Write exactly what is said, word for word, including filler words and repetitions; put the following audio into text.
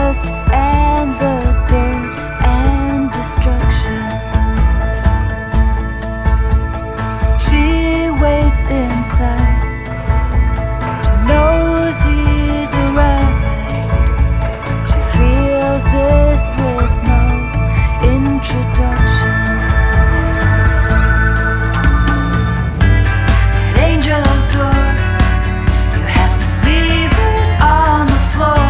dust and the dirt and destruction. She waits inside